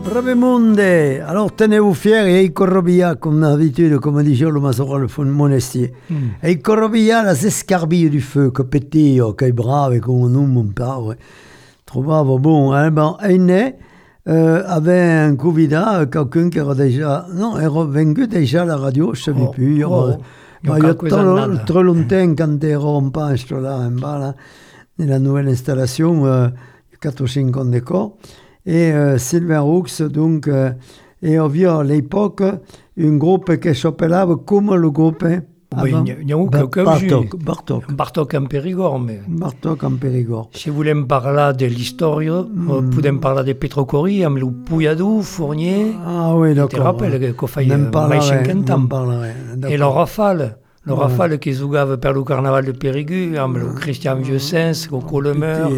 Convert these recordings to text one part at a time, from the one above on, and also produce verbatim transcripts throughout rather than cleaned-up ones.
Bravemonde, alors tenez-vous fiers et corrobia comme d'habitude, comme dit le Mazoral Monestier. Mm. Et corrobia les escarbilles du feu, que petit, que est brave, comme nous, mon père. Trouvava bon, hein, ben, Aine euh, avait un candidat, quelqu'un qui era déjà, non, era vaincu déjà la radio, je ne savais oh, plus. Oh, il y a trop, trop longtemps, quand era en page, là, en bas, là, la nouvelle installation, euh, quatre ou cinq ans d'école. Et euh, Sylvain Roux, donc, euh, et on vit à l'époque un groupe qui s'appelait comme le groupe. Oui, il y a eu quelqu'un Bartok, Bartok. Bartok en Périgord. Mais... Bartok en Périgord. Si vous voulez me parler de l'histoire, mm. vous pouvez me parler de Petrocorie, amb le Pouilladou, Fournier. Ah oui, d'accord. Je te rappelle qu'on fait mai cinquante ans. Et le Rafale. Le ouais. Rafale qui jouait pour le carnaval de Périgueux, avec le Christian Vieux-Sens, au Colemeur.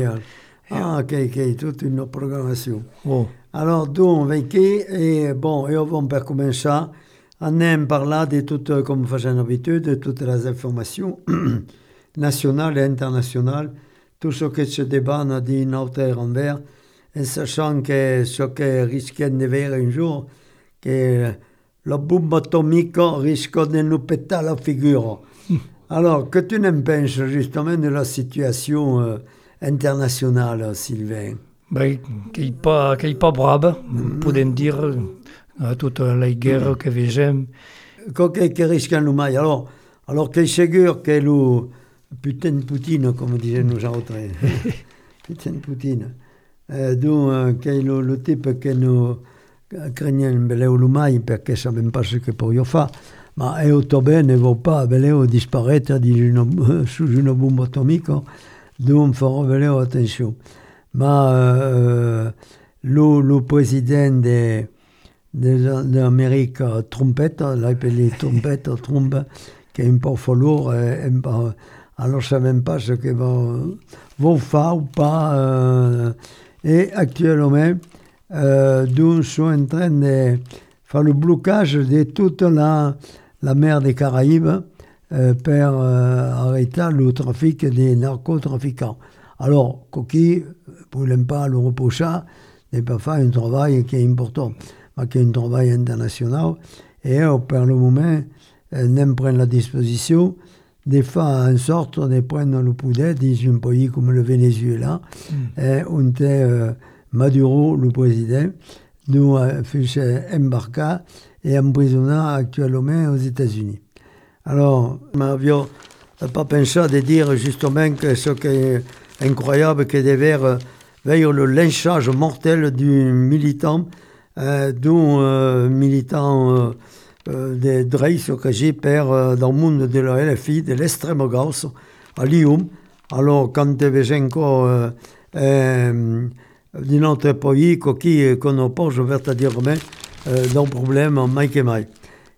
Ah, ok, ok, toute une programmation. Oh. Alors, donc, vécu, et bon, et on va commencer. On aime parler de toutes, comme faisons d'habitude, de toutes les informations nationales et internationales, tout ce qui se débat d'une hauteur envers, en sachant que ce qui risque de voir un jour, que la bombe atomique risque de nous péter la figure. Alors, que tu n'en penses justement de la situation euh, internationale, Sylvain? Ben, qui n'est pas, pas brave, mm. on peut dire, euh, toute la guerre mm. que vegem. Qui risque de nous mailler. Alors, alors que c'est sûr que le putain de Poutine, comme disaient nous autres, putain de Poutine, euh, donc, euh, que le, le type que nous craignons de le mailler, parce que ne savons pas ce que pourrions faire. Mais eux, Tobin ne vont pas disparaître une, sous une bombe atomique, donc il faut faire attention. Mais euh, le, le président de, de, de l'Amérique, Trompette, l'appelé Trompette, Trump, qui est un peu fort, euh, alors je ne sais même pas ce qu'ils vont, vont faire ou pas. Euh, et actuellement, euh, nous sommes en train de faire le blocage de toute la la mer des Caraïbes euh, pour euh, arrêter le trafic des narcotrafiquants. Alors, Coqui, pour ne pas le reprocher, n'est pas fait un travail qui est important, mais qui est un travail international. Et euh, pour le moment, euh, n'aime prendre la disposition de faire en sorte de prendre le poulet dans un pays comme le Venezuela, mm. et où euh, Maduro, le président, nous a fait embarquer et emprisonné actuellement aux États-Unis. Alors, je n'avais pas pensé de dire justement que ce qui est incroyable, que de voir le lynchage mortel d'un militant, euh, d'un euh, militant euh, euh, de Dreis, que j'ai peur euh, dans le monde de la L F I, de l'extrême gauche, à Lyon. Alors, quand tu veux encore euh, euh, d'un autre pays, qui qu'on pas, je vais te dire, mais Euh, dans le problème, Mike et Mike.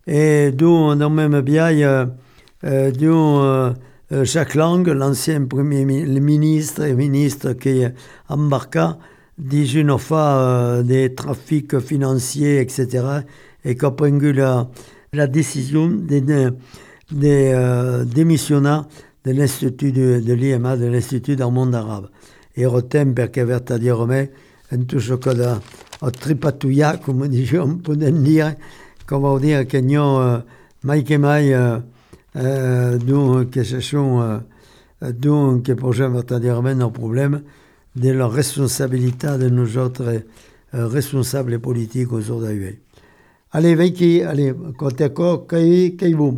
Et d'où, dans le même biais, euh, euh, d'où euh, Jacques Lang, l'ancien premier mi- ministre et ministre qui embarqua dans une affaire euh, des trafics financiers, et cetera, et qui a pris la, la décision de, de, de euh, démissionner de l'Institut de, de l'I M A, de l'Institut dans le monde arabe. Et retem perché aveva dire me en tout ce que da a tripatouilla, come diciamo, poden dire, come vuol dire che non mai che mai euh, donc que ce sont euh, donc que pour jamais dire nos problèmes de la responsabilité de nos autres euh, responsables politiques aujourd'hui. Allez, Vicky, allez, côté quoi, qu'est-ce que vous?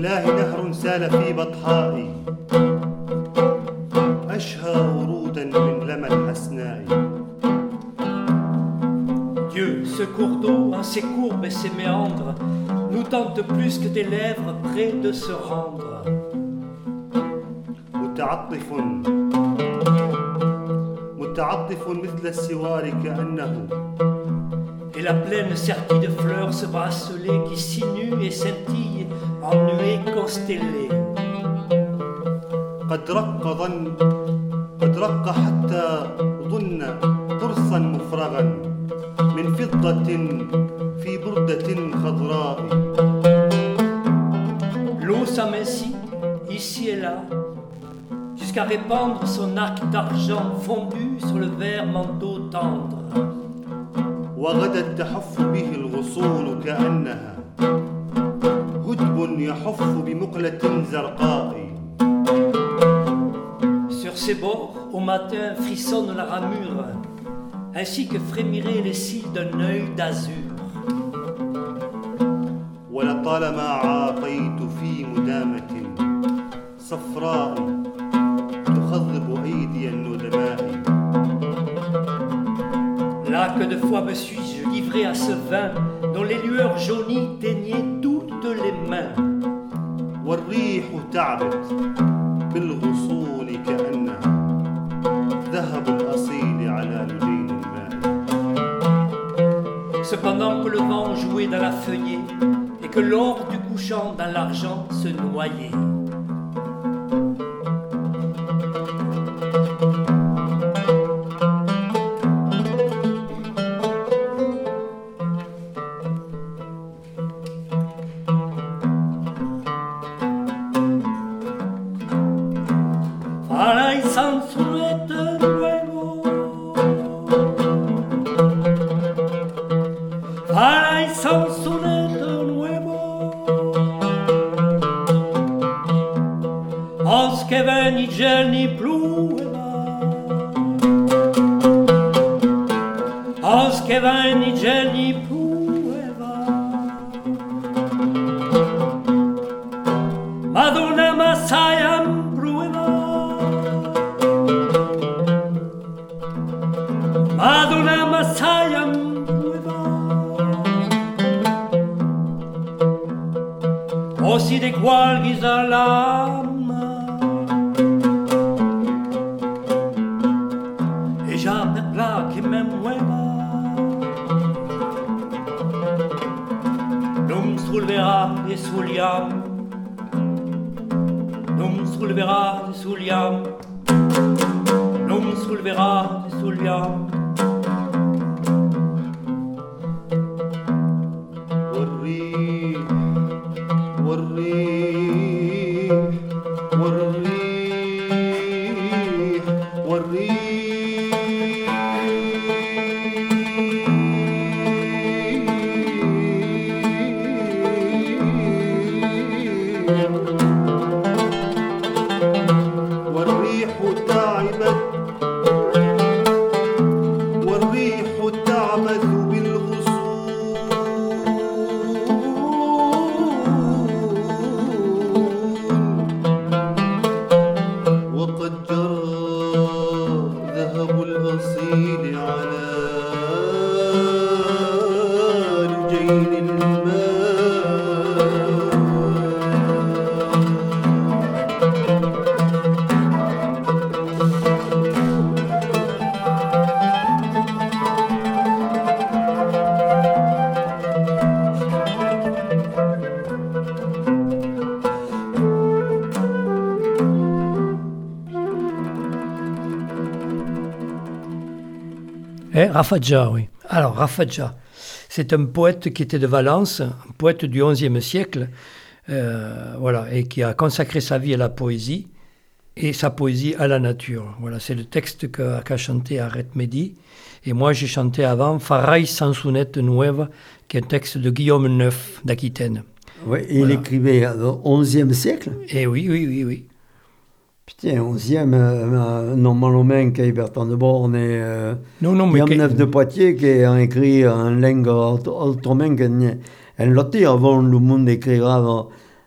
لله نهر سال في بطحائي أشهى ورودا من لمى الحسناء. Dieu, ce cours d'eau, en ses courbes et ses méandres, nous tente plus que des lèvres près de se rendre. متعطف متعطف مثل السوار كأنه. Et la plaine sertie de fleurs, ce bracelet qui sinue et scintille en nuée constellée. قد رق ظن قد رق حتى ظن قرصا مفرغا من فضة في بردة خضراء. L'eau s'amincit ici et là jusqu'à répandre son arc d'argent fondu sur le vert manteau tendre. وغدت تحف به الغصون كأنها هدب يحف بمقلة زرقاء. Sur ses bords, au matin, frissonne la ramure, ainsi que frémiraient les cils d'un œil d'azur. ولطالما عاقيت في مدامة صفراء تخضب أيدي الندماء. Là que de fois me suis-je livré à ce vin dont les lueurs jaunies teignaient toutes les mains. والريح تعبت بالغصون كأنها ذهب الأصيل على لجين الماء. Cependant que le vent jouait dans la feuillée et que l'or du couchant dans l'argent se noyait. Aussi de qualche lama e già per là che me mueva non solverà e suliam non solverà e suliam non solverà e suliam. Eh, Raffaja, oui. Alors, Raffaja, c'est un poète qui était de Valence, un poète du onzième siècle, euh, voilà, et qui a consacré sa vie à la poésie et sa poésie à la nature. Voilà, c'est le texte qu'a, qu'a chanté Aret Mehdi. Et moi, j'ai chanté avant Farai Sansonette Nueva, qui est un texte de Guillaume neuf d'Aquitaine. Oui, et voilà. Il écrivait au onzième siècle. Et oui, oui, oui, oui. Putain, onzième, euh, non, Malomène, qui est Bertrand de Borne, et euh, non, non, Guillaume neuf de Poitiers, qui a écrit en langue autrement qu'en lotti, avant le monde écrira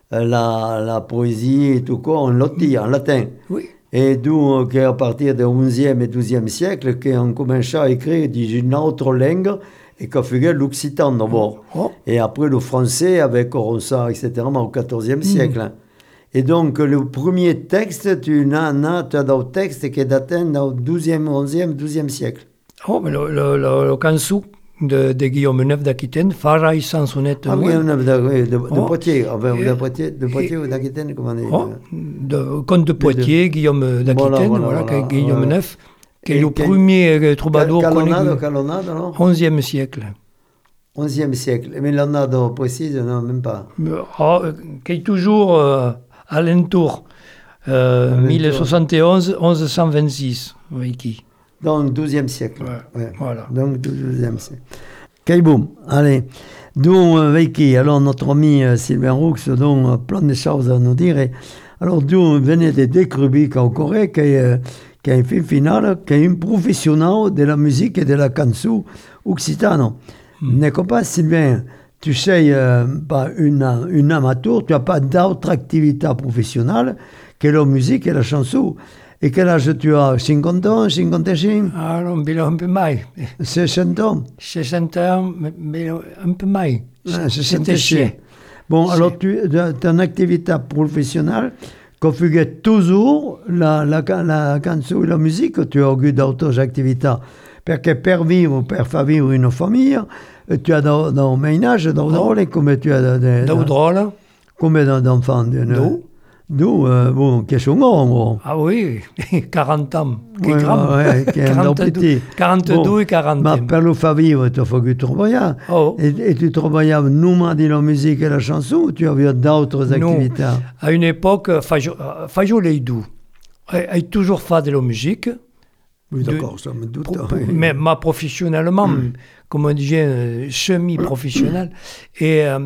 la, la poésie et tout quoi, on lotti, en latin. Oui. Et d'où qu'à partir du onzième et douzième siècle, qu'on commence à écrire d'une autre langue et qu'on faisait l'occitan d'abord. Oh. Et après le français avec Ronsard, et cetera, au quatorzième siècle. Hein. Et donc, le premier texte, tu as, tu as un texte qui est daté au douzième, onzième, douzième siècle. Oh, mais le, le, le, le cansu de, de Guillaume neuf d'Aquitaine, Faraï sans sonnette. Ah, Guillaume neuf de, de, de, oh. de Poitiers, enfin, et, de Poitiers, de Poitiers ou d'Aquitaine, comment on dit oh, de, Comte de Poitiers, de, Guillaume d'Aquitaine, voilà, voilà, voilà, voilà, Guillaume neuf, qui est le quel, premier troubadour connu. Calonade, non onzième siècle. onzième siècle. Mais l'année précise, non, même pas. Oh, qui est toujours euh, alentour. Euh, mille soixante et onze, onze cent vingt-six, oui, qui. Donc, douzième siècle. Ouais, ouais. Voilà. Donc, douzième siècle. Kaiboum, allez. Donc, Veiki, alors notre ami euh, Sylvain Roux, donc euh, plein de choses à nous dire. Et, alors, d'où venait de décrire qu'au Corée, qui est, euh, qui est un film final, qui est un professionnel de la musique et de la canson occitane. Mm. N'est-ce pas, Sylvain? Tu sais, euh, pas une, une amateur, tu n'as pas d'autre activité professionnelle que la musique et la chanson. Et quel âge tu as? cinquante ans, cinquante-cinq? Ah non, mais un peu mai. soixante ans? soixante ans, mais un peu mai. Ah, soixante-six. Bon, c'est... alors tu as une activité professionnelle qu'on fait toujours la, la, la chanson et la musique, tu as eu d'autres activités. Parce que pour vivre, pour faire vivre une famille, tu as dans, dans le ménage, dans le rôle, comme tu as... Dans le rôle? Combien d'enfants? Deux. Deux, euh, bon, qui sont grands, gros. Ah oui, quarante ans. Qui ouais, grand. Ouais, qui quarante-deux, quarante-deux bon, et quarante. Mais pour le faire vivre, il faut que tu travailles. Oh. Et, et tu travaillais nous dans la musique et la chanson ou tu avais d'autres activités? Non. À une époque, faisais les deux. J'ai toujours fait de la musique. Oui, d'accord, de, ça me doute. Pro, mais ma professionnellement, mm. comme on disait, semi-professionnel. Et euh,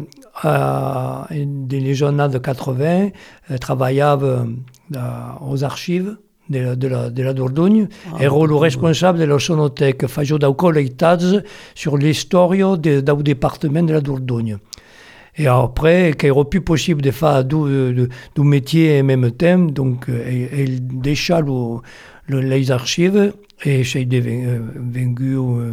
euh, les jeunes de quatre-vingts euh, travaillaient euh, aux archives de la, de la, de la Dordogne. Ah, et le responsable de la sonothèque faisait des collectages sur l'histoire du département de la Dordogne. Et après, qu'il n'y aurait plus possible de faire deux métiers en même temps, donc il décha le, le, les archives et j'ai devenu euh,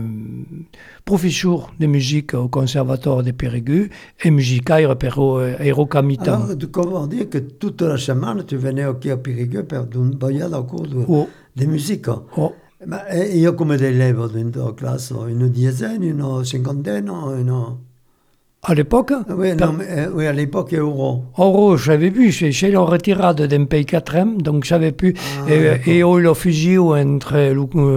professeur de musique au conservatoire de Périgueux et musicaire pour Aérocamita. Alors, comment dire que toute la semaine, tu venais à Périgueux pour un voyage en cours de, oh. de musique? Oh. Il y a combien d'élèves dans ta classe? Une dizaine, une cinquantaine, une... À l'époque? Oui, non, mais, euh, oui, à l'époque, Euro. Euro, j'avais pu. J'ai la retirade d'un pays quatrième, donc j'avais pu. Ah, et il y a eu la fusion entre le,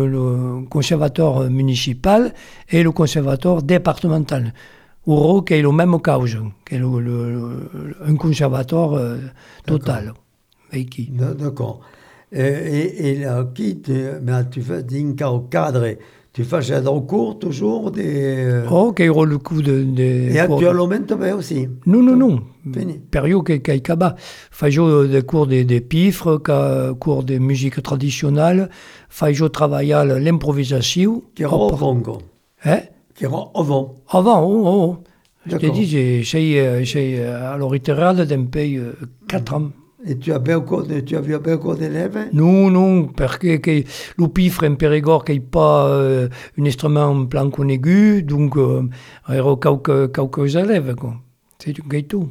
le conservatoire municipal et le conservatoire départemental. Euro, qui est le même cas, qui est le, le, le, un conservatoire euh, total. D'accord. Et, et, et là, qui te, mais tu fais un cas au cadre. Tu fais des cours toujours des... Oh, qui a le coup de... de et actuellement, tu fais aussi? Non, non, non. Fini. Période qui est là-bas. Faisais des cours de, de pifres, cours de musique traditionnelle. Faisais travailler l'improvisation. Qui est au Congo. Hein? Qui est avant. Avant, oh, oh. Je t'ai dit, j'ai, j'ai, j'ai à l'oritéral d'un pays quatre ans. Et tu as beaucoup de, tu as vu beaucoup d'élèves? Non, non, parce que, que le pifre en Périgord n'est pas euh, un instrument plan qu'on aigu, donc euh, il y a quelques, quelques élèves, quoi. C'est tout.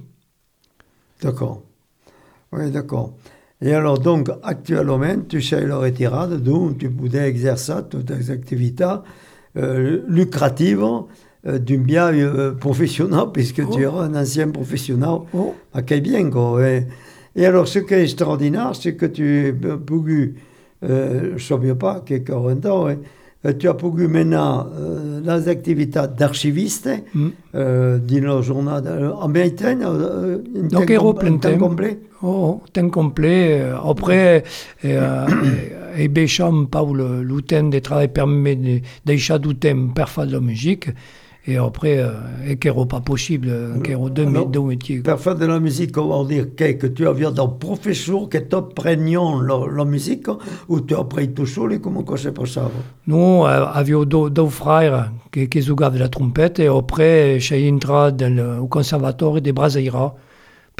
D'accord. Oui, d'accord. Et alors, donc, actuellement, tu sais la retirade, donc tu pouvais exercer toutes tes activités euh, lucratives euh, d'un bien euh, professionnel, puisque oh. tu es un ancien professionnel. Oh. Ah, qui bien, quoi. Ouais. Et alors, ce qui est extraordinaire, c'est que tu as pu, euh, je ne savais pas, que quarante ans, hein, tu as pu maintenant euh, les activités d'archiviste mm. euh, dans le journal en même temps, euh, en temps, com- temps complet. Oh, temps complet. Après, euh, et Bécham, Paul, le temps de travail permet de deixar du temps pour faire de la musique. Et après, euh, et qu'il n'y aura pas possible, qu'il y aura deux, alors, deux métiers. Pour faire de la musique, on va dire que, que tu avais un professeur qui t'apprennait la, la musique, ou tu appris tout seul, comment ça se passe? Non, euh, avait deux, deux frères qui, qui jouaient de la trompette, et après, j'ai entré dans le, au conservatoire de Braseira,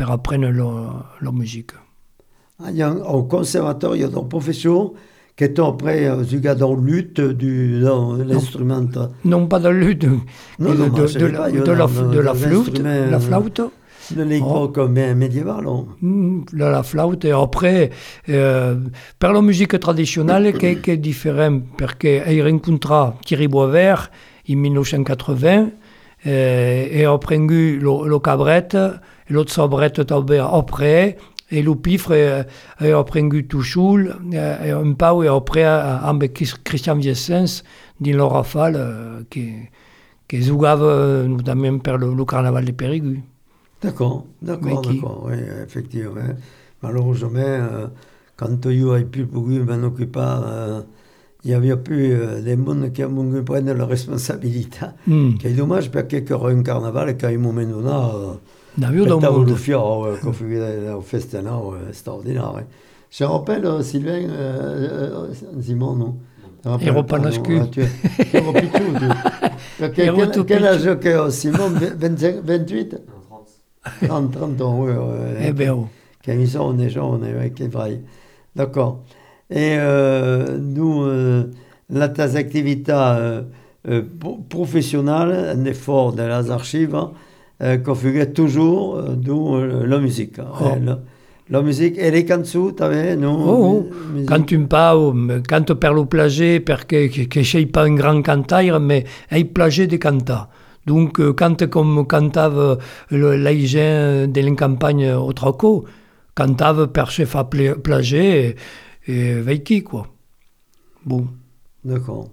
per apprendre la musique. Ah, il y a au conservatoire, il y a des professeurs qui sont après du gars dans lutte, du, dans l'instrument. Non, pas de lutte, Non, de, non, de, de, pas, de, de, la, de la flûte, la flûte. De l'époque oh. médiévale. Mm, la, la flûte, et après, euh, per la musique traditionnelle, che è different, perché hai incontrato Thierry Boisvert in millenovecentottantavingt, eh, e ho preso lo, lo cabret, e lo sabret també après, e lo pifre e ho preso Tuchul, e un peu e après amb Christian Viessens din la Rafale, che, che giocava notamment per lo, lo carnaval de Périgueux. D'accord, d'accord, qui... d'accord, oui, effectivement. Malheureusement, euh, quand io ai pu m'en occuper, euh, il n'y avait plus euh, des mondes qui ont pris la responsabilité. Mm. C'est dommage parce qu'il y a un carnaval qui, à un moment donné, euh, le fior, euh, qu'on faisait au festinard, euh, extraordinaire. Je rappelle, euh, Sylvain, euh, euh, Simon, non? Europanascu. Tu es Quel, quel âge que Simon? vingt-cinq, vingt-huit? trente, trente ans, oui. Eh bien, oui. Quand ils sont des gens, on est qui vrai. D'accord. Et euh, nous, euh, là, tes activités euh, euh, professionnelles, un effort de les archives, euh, qu'on fait toujours, euh, d'où euh, la musique. Oh. Euh, la, la musique et les chansons, tu avais, non? Oh, oh. Quand tu me parles, quand per le plager, perché che je suis pas un grand cantaire, mais un plager de cantar. Donc, quand comme cantava l'Aïgien de la campagne au Traco, cantava per se fa plager et veiki, quoi. Bon. D'accord.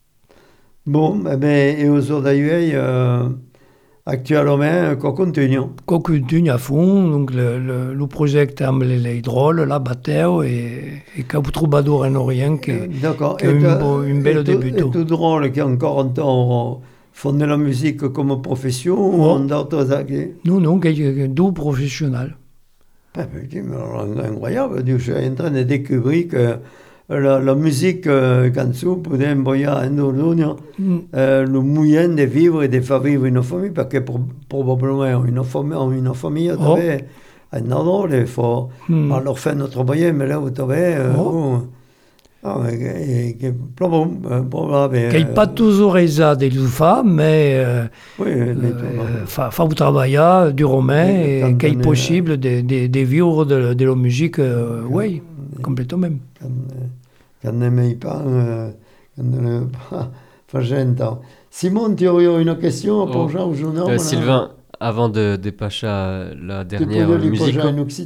Bon, eh ben, et aujourd'hui, euh, actuellement, qu'on continue? Qu'on continue à fond, donc le, le, le projet amb les drôles, la batteo et, et Cap Troubadour en Orient, qui est une belle début. Et tout drôle qui est encore un temps... font de la musique comme profession oh. ou d'autres activités? Non, non, deux professionnels. Ben, incroyable, je suis en train de découvrir que la, la musique euh, canzone pouvait envoyer à nous mm. euh, le moyen de vivre et de faire vivre une famille, parce que pour, probablement une famille, une famille oh. un ordre, il faut mm. alors faire notre moyen, mais là, vous savez, euh, oh. Ah, che è probabile. Che pas toujours ça des femmes, mais euh, oui, euh, fa, fa travailler du romain oui, et qu'il est possible de, de, de vivre de, de la musique, euh, oui, complètement. Quand on n'aime pas, quand on n'aime pas, fa gente. Simon, tu aurais une question pour Jean ou Jean? euh, Sylvain, avant de dépasser la dernière musique,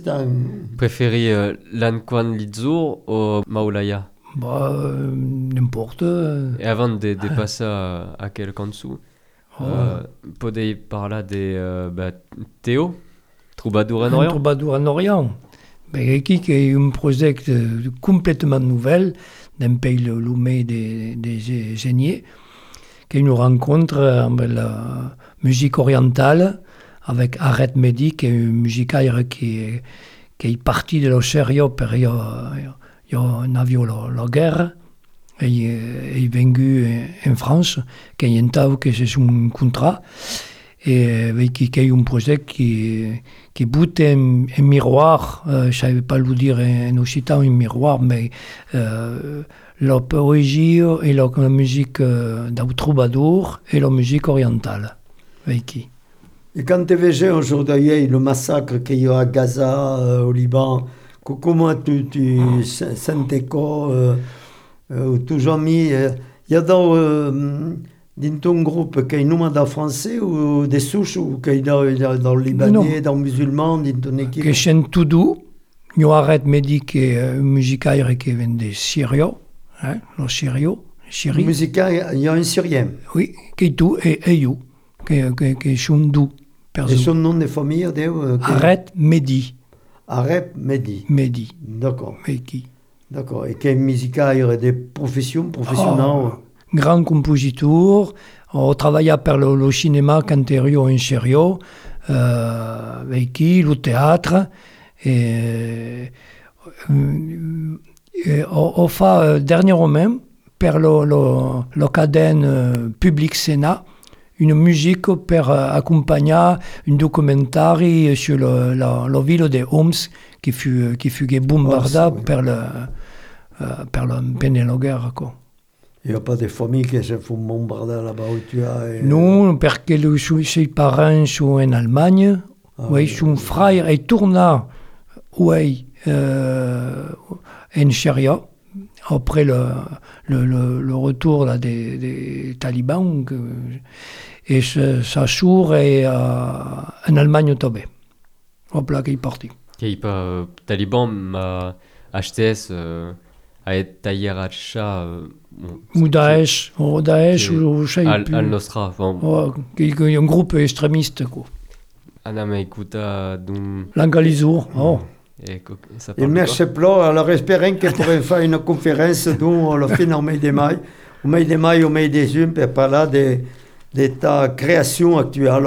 préférez euh, l'Anquan Lizour ou Maulaya? Bah, euh, n'importe. Et avant de dépasser à, à quel cançon, oh. euh, podei parler de euh, bah, Théo, Troubadour en Orient. Troubadour en Orient. Ben, qui est un projet complètement nouvel d'un pays loumé des, des géniers, qui nous rencontre avec la musique orientale, avec Arrête Mehdi, qui est une musicaire qui est, qui est partie de l'Ocério per io, io n'avio la, la guerre, et est venu en France, qui est un tau que c'est un contrat, et qui, qui est un projet qui, qui boute un, un miroir, euh, je ne savais pas le dire en occitan, un miroir, mais euh, la poésie et la, la musique euh, d'un troubadour et la musique orientale. Qui. Et quand tu vois aujourd'hui le massacre qu'il y a à Gaza, euh, au Liban, comment tu, tu oh. sens quoi euh, euh, toujours mis, il euh, y a dans, euh, dans ton groupe qui est un français ou des souches ou qui est dans, dans le Libanais, dans le musulman, dans ton équipe? Que chante tout doux, il y a Arrête Mehdi qui est un musicaire qui vient de Syrie, hein, le Syrio, Syrie. Musicaire, il y a un Syrien. Oui, qui est tout, et Ayou, qui est Choundou. Et son nom de famille de, euh, Arrête Mehdi. Arrête Mehdi. Mehdi. D'accord. Mehdi. D'accord. Et quel musicaire des professions professionnelles? Oh, grand compositeur. On travaillait pour le, le cinéma Canterio en Serio, euh, avec qui, le théâtre. Et, et on, on fait dernièrement pour le, le, le cadène Public Sénat une musique per accompagner un documentaire sur le, la, la ville de Homs qui fut, qui fut bombardée oui. par le, uh, per la, pendant la guerre. Quoi. Il n'y a pas de famille qui se font bombarder là-bas où tu as et... Non, parce que le, ses parents sont en Allemagne. Ah, oui, oui, son oui. frère est tourné oui, euh, en Syrie. Après le, le, le, le retour là, des, des talibans, que, et ce, sa soeur est euh, en Allemagne tombée. Hop là, qu'il est parti. Qu'il pas euh, taliban m'a acheté euh, à être taillé à chat. Ou Daesh, ou Daesh, ou je sais Al, plus. Al-Nosra. Oh, qui est un groupe extrémiste, quoi. Anna m'a écouté donc. L'Angalizour, oh. Et, ça et merci Plo, alors espérons qu'on pourrait faire une conférence dont on le fait au mois de mai, au mois de mai, au mois de juin, pour parler de, de ta création actuelle,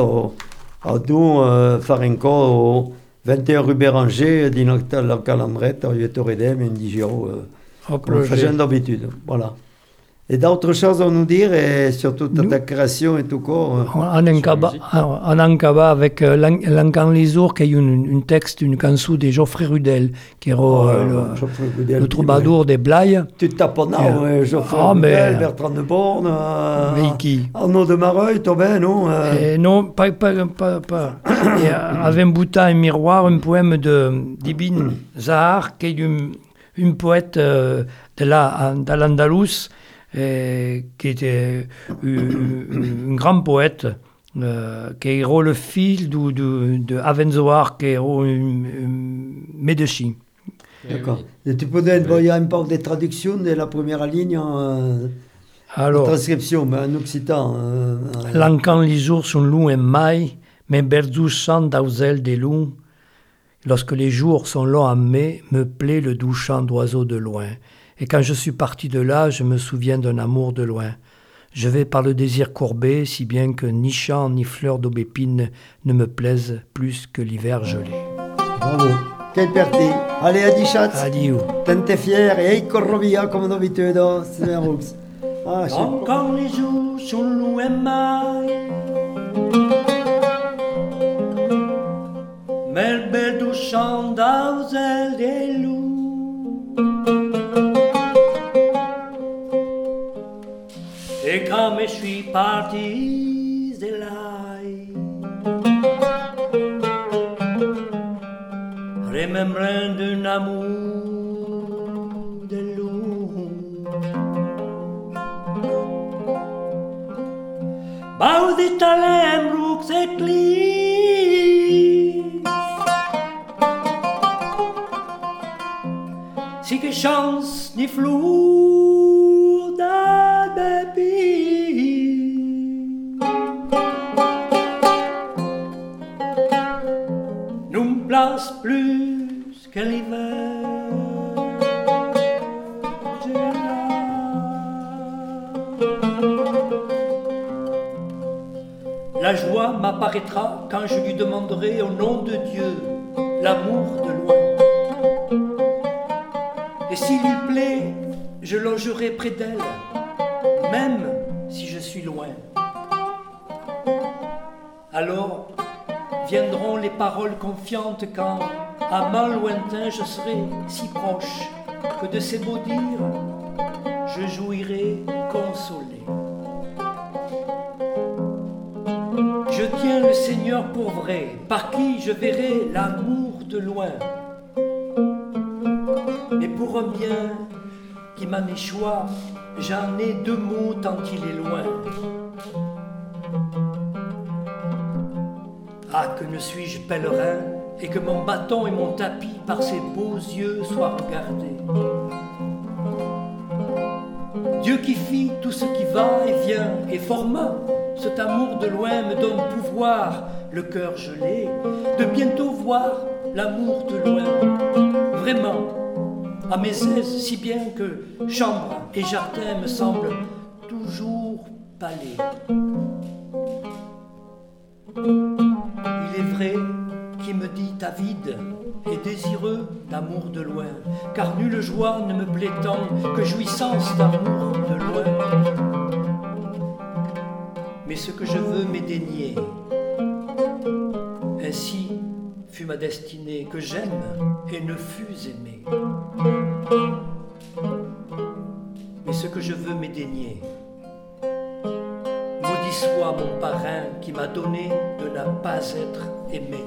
dont euh, faire encore au vingt et un rue Béranger, dans le calendrier, il est au Redem, in dix jours, comme on faisait d'habitude. Voilà. Et d'autres choses à nous dire, et surtout ta, ta création et tout quoi. On en acaba avec euh, l'Encan Lisour, qui est un texte, une chanson de Geoffrey Rudel, qui est oh, euh, le, Rudel, le troubadour oui. des Blaye. Tu tapes en euh, Geoffrey oh, Rudel, mais, Bertrand de Borne, euh, Arnaud de Mareuil, toi ben, non euh... et Non, pas. pas, pas, pas. Et, euh, avec un boutin et miroir, un poème de d'Ibn Zahar, qui est une, une poète euh, de l'Andalous, Et, qui était un, un grand poète, euh, qui est le fils de, de, de Avenzoar, qui est un, un médecin. D'accord. Et tu peux envoyer un peu de traduction de la première ligne en Alors, transcription, mais en occitan. Euh, L'encan les jours sont longs et mai, mais berdous chant d'auzel des loups. Lorsque les jours sont longs à mai, me plaît le doux chant d'oiseaux de loin. Et quand je suis parti de là, je me souviens d'un amour de loin. Je vais par le désir courbé, si bien que ni chant ni fleurs d'aubépine ne me plaisent plus que l'hiver gelé. Bravo. Quel parti. Allez, Adi Schatz. Adieu. T'es fier et ei corrovia comme d'habitude, c'est un roux. Ah, je sais pas. Quand les jours sont longs et mai, mais le bel doux chant d'auzel des loups. Et quand je suis parti de là, remembrant d'un amour de loup, baudit talem rux et lis, si que chance ni flou da baby. Nous place plus que l'hiver. La joie m'apparaîtra quand je lui demanderai au nom de Dieu l'amour de loin. Et s'il lui plaît, je logerai près d'elle, même si je suis loin. Alors viendront les paroles confiantes quand, à main lointain, je serai si proche que de ces beaux dires, je jouirai consolé. Je tiens le Seigneur pour vrai, par qui je verrai l'amour de loin. Mais pour un bien qui m'en échoit, j'en ai deux mots tant il est loin. Ah, que ne suis-je pèlerin, et que mon bâton et mon tapis par ses beaux yeux soient regardés. Dieu qui fit tout ce qui va et vient et forma cet amour de loin me donne pouvoir, le cœur gelé, de bientôt voir l'amour de loin. Vraiment, à mes aises, si bien que chambre et jardin me semblent toujours palais. Il est vrai qui me dit avide et désireux d'amour de loin, car nulle joie ne me plaît tant que jouissance d'amour de loin. mais ce que je veux m'est dénié. Ainsi fut ma destinée, que j'aime et ne fus aimé. Mais ce que je veux m'est dénié. Maudit soit mon parrain qui m'a donné de ne pas être aimé.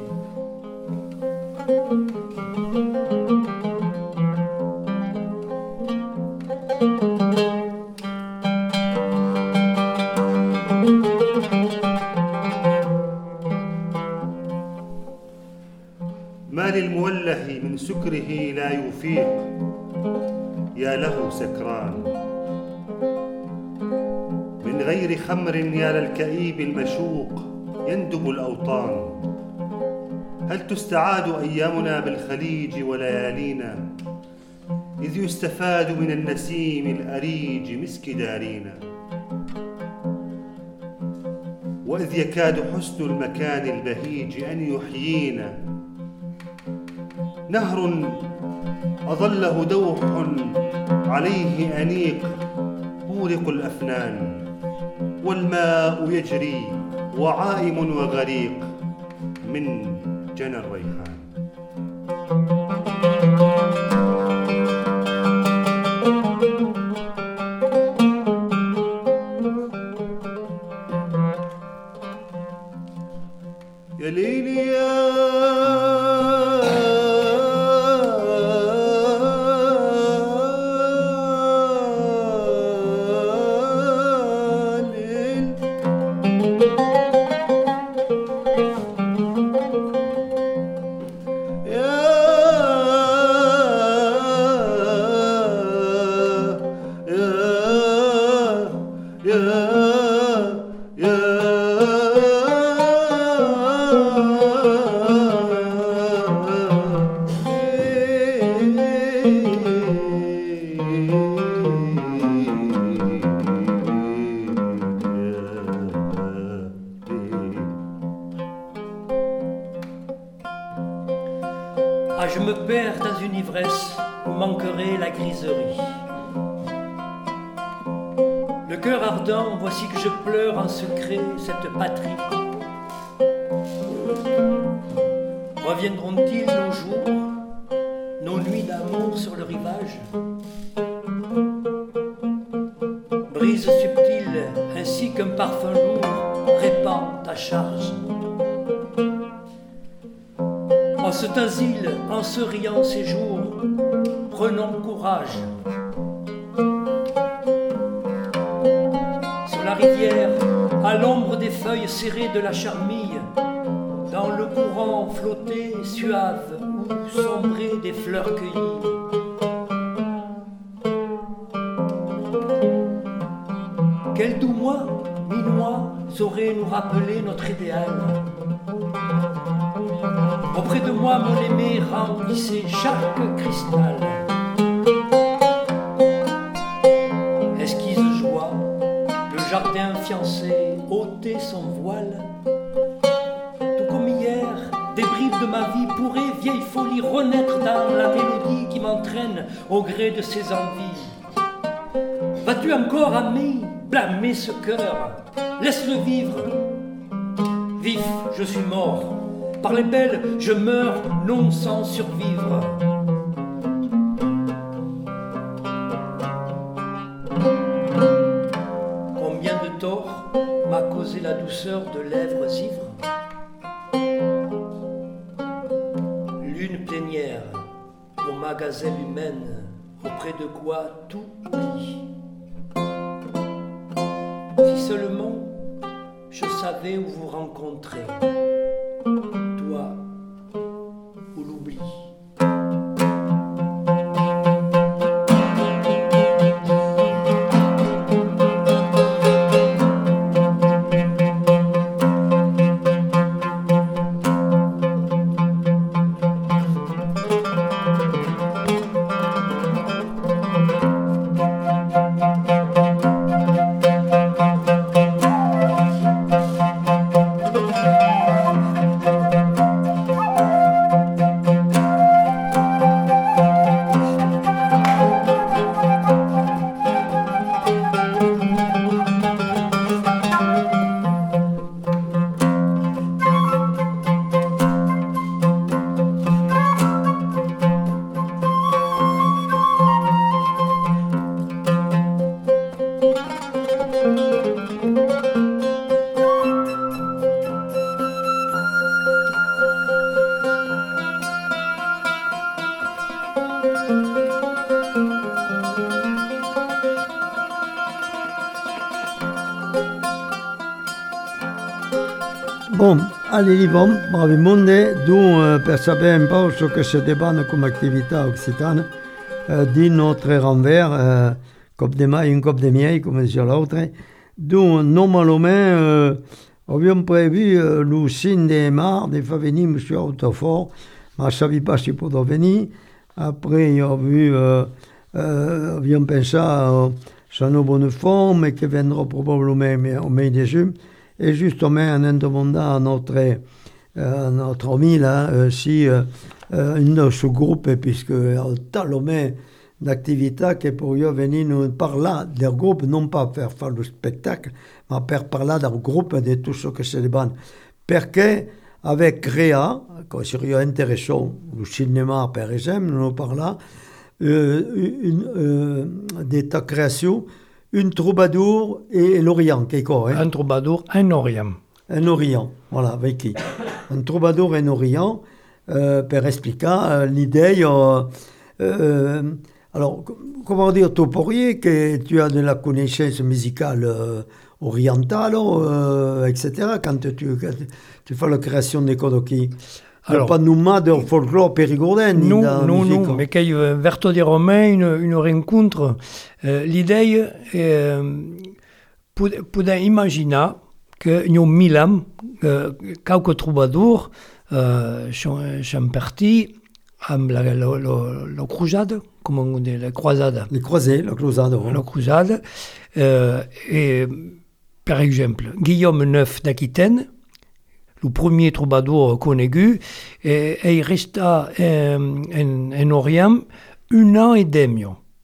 ما للموله من سكره لا يفيق يا له سكران من غير خمر يا للكئيب المشوق يندب الأوطان هل تستعاد أيامنا بالخليج وليالينا إذ يستفاد من النسيم الأريج مسك دارينا وإذ يكاد حسن المكان البهيج أن يحيينا نهر أظله دوح عليه أنيق مورق الأفنان والماء يجري وعائم وغريق من جنى الريحان يا ليلي يا Ah, je me perds dans une ivresse où manquerait la griserie. Le cœur ardent, voici que je pleure en secret cette patrie. Reviendront-ils nos jours, nos nuits d'amour sur le rivage? Brise subtile, ainsi qu'un parfum lourd répand ta charge. En cet asile, en ce riant séjour, prenons courage. Sur la rivière, à l'ombre des feuilles serrées de la charmille, dans le courant flotté, suave, où sombraient des fleurs cueillies. Quel doux mois, mi-mois, saurait nous rappeler notre idéal. Auprès de moi, mon aimé remplissait chaque cristal. Esquisse joie, le jardin fiancé ôtait son voile. Tout comme hier, des bribes de ma vie pourraient, vieille folie, renaître dans la mélodie qui m'entraîne au gré de ses envies. Vas-tu encore aimer, blâmer ce cœur? Laisse-le vivre. Vif, je suis mort. Par les belles, je meurs, non sans survivre. Combien de torts m'a causé la douceur de lèvres ivres? Lune plénière, ô ma gazelle humaine, auprès de quoi tout plie. Si seulement je savais où vous rencontrer, toi ou l'oubli. Bon, all'arrivo, bravimonde, du eh, per sapere un po' ciò che si debba come attività occitana eh, di notre renvers, eh, cop de mai, un cop de miei, come dice l'altro. Du, normalement, eh, abbiamo prevu eh, le cinq mars de faire venir M. Autofort, ma je ne savais pas s'il pouvait venir. Après, on a vu, euh, euh, abbiamo pensato, sa bonne forme, che vendrà probablement au mai de juin. Et justement, on a demandé à notre, euh, notre ami là, euh, si euh, euh, une de ce groupe, puisque il y a tellement d'activités qui pourraient venir nous parler d'un groupe, non pas pour faire le spectacle, mais pour parler d'un groupe de tout ce que c'est les bandes. Parce qu'avec Réa, quand serait intéressant, le cinéma par exemple, nous parlons euh, une, euh, de ta création, une troubadour et l'Orient, qui est quoi, hein? Un troubadour, un Orient. Un Orient, voilà, avec qui? Un troubadour et un Orient, euh, pour expliquer euh, l'idée. Euh, euh, alors, comment dire, tu pourrais que tu as de la connaissance musicale euh, orientale, euh, et cetera, quand tu, tu, tu fais la création des Kodoki. Il n'y a pas de nouma de folklore périgourdin. Non, non, non, mais qu'il y a verto des Romains, une, une rencontre. Euh, l'idée, euh, pour, pour imaginer que nous, Milan, euh, quelques troubadours, euh, sont, sont partis avec la, la, la, la croisade, comment on dit, la croisade. Les croisés, la croisade. La croisade. Euh, et, par exemple, Guillaume neuf d'Aquitaine, le premier troubadour connu, et, et il resta en, en, en Orient un an et demi.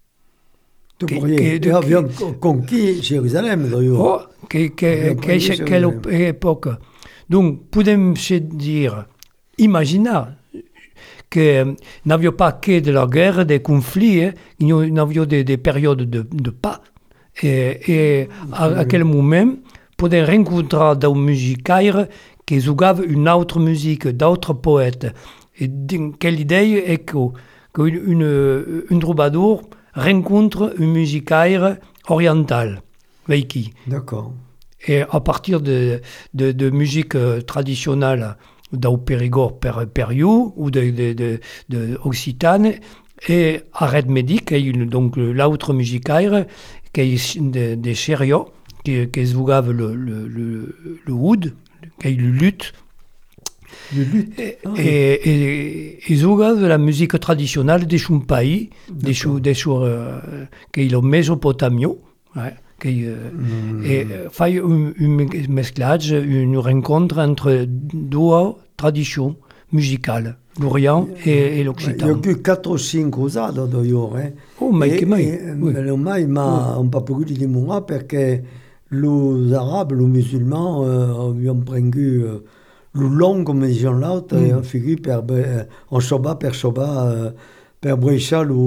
Tu pourrais avoir conquis Jérusalem, d'ailleurs. Oh, quelle époque. Donc, pouvons se dire, imaginez que nous n'avions pas que de la guerre, des conflits, hein, nous avions des, des périodes de, de paix. Et, et à, à quel moment, pour rencontrer des musicaires qui jouaient une autre musique, d'autres poètes. Et quelle idée est qu'une une, une troubadour rencontre une musicaire orientale, avec qui. D'accord. Et à partir de, de, de musique traditionnelle dans Périgord Périou ou de, de, de, de Occitane, et arrêt médic, donc l'autre musicaire qui est de, de Chériot, qui, qui jouait le, le, le, le oud, qui est le luth. Le luth. Et, ah, oui. et, et, et jouait de la musique traditionnelle des Chumpaï, des chou, des chou, euh, qui est le Mésopotamie, ouais, qui euh, mm. et fait un, un mesclage, une rencontre entre deux traditions musicales, l'Orient et, et l'Occitan. Il y a eu quatre ou cinq croisades d'ailleurs. Hein. Oh, mais que mai. Oui. Mais mai m'a un pas beaucoup de mois parce que les Arabes, les musulmans, euh, ont pris euh, le long, comme ils disent l'autre, mm. et ont figuré per, euh, en Shoba, per Shoba, euh, per Brescia, le,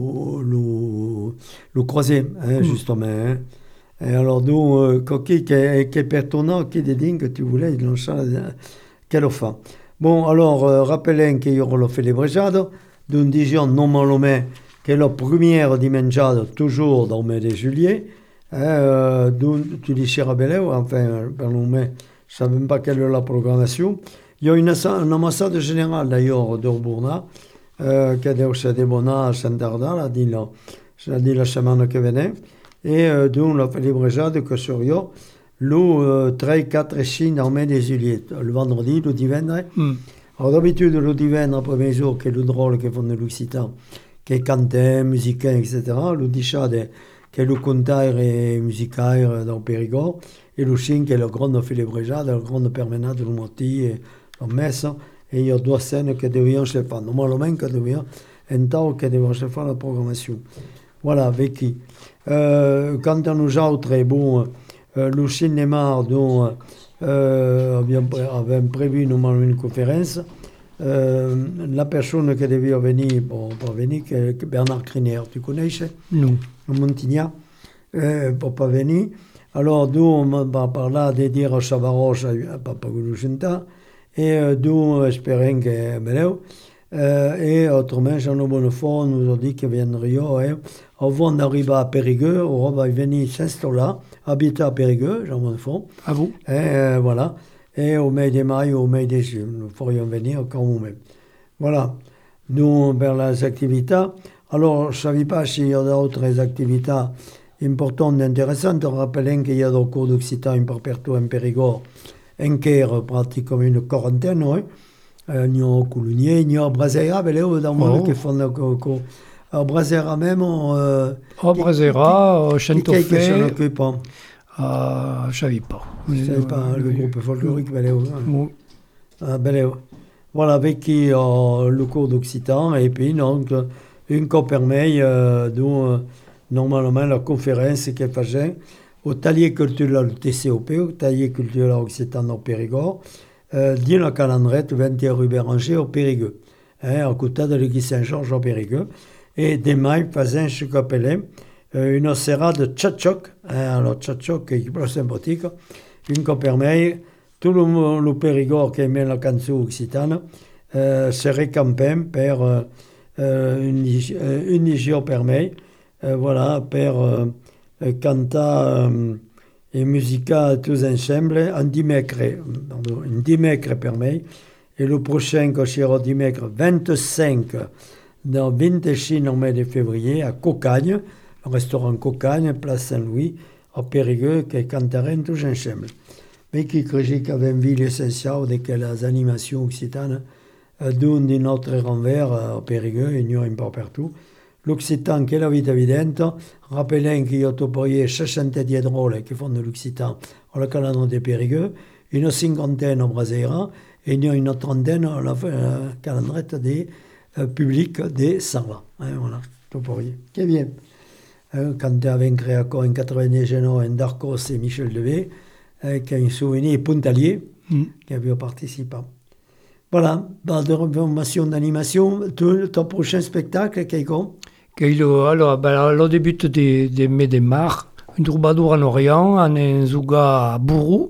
le, le croisé, hein, mm. justement. Hein. Et alors, donc, euh, qui est pertinent, qui est des que tu voulais, il lança quelle fin. Bon, alors, euh, rappelons qu'il y aura le fait les brigades, nous disions normalement que la première dimanche, toujours dans le mois de juillet, hein, euh, tu dis chez Rabelais, enfin, per le moment, je ne sais même pas quelle est la programmation. Il y a une, une ambassade générale d'ailleurs d'Orbourna, euh, qui a aussi des bonnes à Saint-Darda, là, dit la, dit la semaine qui venait, et euh, donc on a fait les brigades que sur yo, le euh, trois, quatre et cinq dans le mois de juillet, le vendredi, le dimanche. Mm. Alors d'habitude, le dimanche, premier jour, qui est le drôle qui font de l'Occitan, qui est cantin, musicain, et cetera. Le dichade, qui est le contaire et musicaire dans le Périgord. Et le chien, qui est le grand fait les brigades, le grand permanent de l'Umoti et la messe. Et il y a deux scènes qui deviennent se faire. Normalement, qui deviennent un temps qui deviennent se faire la programmation. Voilà, avec qui. Euh, quant à nous autres, bon, euh, le cinéma, dont euh, avions prévu normalement une conférence, euh, la personne qui devait venir, bon, pas venir, que Bernard Crinière, tu connais? Non. Le Montignac, euh, pour pas venir. Alors, nous, on va parler de dire à Chavaroche, à Papa Goulouchenta, et euh, nous, espérons que Beleu. Euh, et autrement, Jean-Loup Bonnefond nous a dit qu'il viendrait hein, avant d'arriver à Périgueux, on va venir s'installer, habiter à Périgueux, Jean Bonnefond. À vous. Et euh, voilà. et au mai de mai ou au mai de juin. Nous pourrions venir quand même. Voilà. Nous, vers les activités. Alors, je ne savais pas s'il y a d'autres activités importantes et intéressantes. En rappelant qu'il y a des cours d'occitan par partout en Périgord, en Caire, pratiquement une quarantaine. Oui. Euh, il y a au Coulunier, il y a à Brasera, dans le monde qui font le cours. À Brasera même, euh, à Brasera, au Chantofé. Qui s'en occupe? Euh, je ne savais pas. Je ne savais pas, le groupe folklorique, ben, oui. Ah, ben, voilà, avec qui euh, le cours d'occitan, et puis donc, une qui permet, euh, d'où, euh, normalement, la conférence qui est faite au Talier culturel T C O P, au Talier culturel occitan au Périgord, euh, dans la calendrette vingt et un rue Béranger au Périgueux, hein, à côté de l'église Saint-Georges au Périgueux. Et demain, faisant ce qu'on appelait euh, une serrade de tchatchok, hein, alors tchatchok qui est plus sympathique, une qui permet tout le, le Périgord qui aime la canson occitane euh, se récamper per euh, une, une légion permet, euh, voilà, per euh, canta euh, et musica tous ensemble en dimècre, pardon, un dimècre permet, et le prochain que sera dimècre vingt-cinq dans vingt-six au mois de février à Cocagne, le restaurant Cocagne, place Saint-Louis, à Périgueux, qui cantarent tous ensemble. Mais qui crée qu'avait une ville essentielle de quelles animations occitanes, euh, d'où de notre renvers à Périgueux, et nous un peu partout. L'occitan, qui est la vie évidente, rappelant qu'il y a soixante-dix drôles qui font de l'occitan au calendrier de Périgueux, une cinquantaine au Brasera, et il y a une trentaine à la euh, calendrette des euh, publics des Sarlat. Hein, voilà, tout pour rien. Qui est bien. Hein, quand tu avais créé en quatre-vingt-dix ans, un Darcos et Michel Devé, hein, qui a un souvenir Pontalier, mm. qui avait participé. Voilà, bah, de information d'animation, ton prochain spectacle, Keiko? Alors, ben, le début de, de mai de mars, un troubadour en Orient, un zouga à Bourou,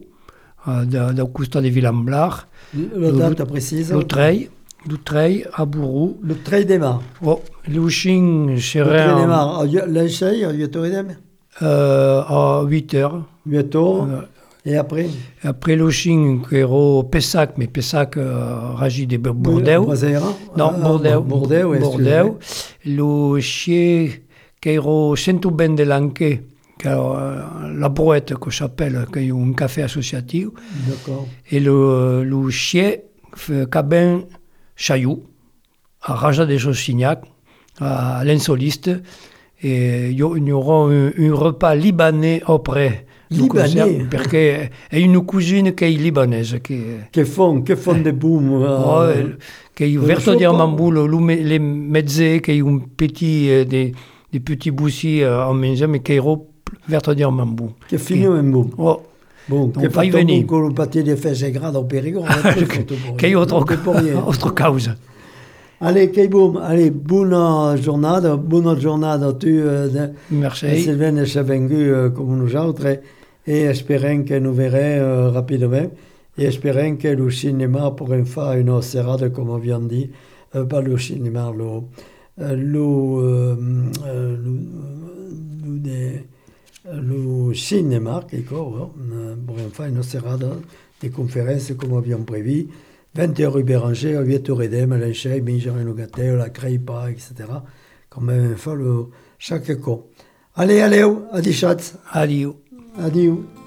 de Costa de Villamblar. La date précise? Le treil, le treil à Bourou. Le treil des mars. Oh, le chien serait. Le treil des mars. L'enchaille, à huit heures trente? Euh, à huit heures. huit heures. Euh, Et après? Après le chien qui est au Pessac, mais Pessac, euh, Ragi de Bordeaux. Oui, non, ah, Bordeaux. Bordeaux, oui. Bordeaux. Le chien qui est au Saint-Aubin de Lanquet, qui est euh, la brouette que j'appelle, qui est un café associatif. D'accord. Et le, le chien fait cabin Chaillou, à Raja de Jossignac, à l'Insoliste. Et il y aura un, un repas libanais après. Libanais? Parce qu'il y a une cousine qui est libanaise. Qui, qui font, qui font des booms. Euh, ouais, qui est vertement beau, les mezzés, qui est un petit, euh, des, des petits boussis euh, en maison, mais qui est vertement beau. Qui finit un boom. Oh. Bon, qui va y venir. Qui le pâté des fesses et grades au Périgord. Qui est autre, autre cause. Allez, Keiboum, allez, bonne journée, bonne journée à tu, euh, merci. Sylvain et Chavengu, euh, comme nous autres, et espérons que nous verrons euh, rapidement, et espérons que le cinéma pourra faire une serrade, comme on vient de dire, euh, pas le cinéma, le, euh, le, euh, euh, le, le, le cinéma, quelque part, euh, pourra faire une serrade des conférences, comme on vient prévu. vingt et un rue Béranger, à huit heures trente, à l'enchaille, Benjamin Logatel, la Craipa, et cetera. Quand même, il faut le chaque coup. Allez, allez, adieu, chat. Adieu. Adieu.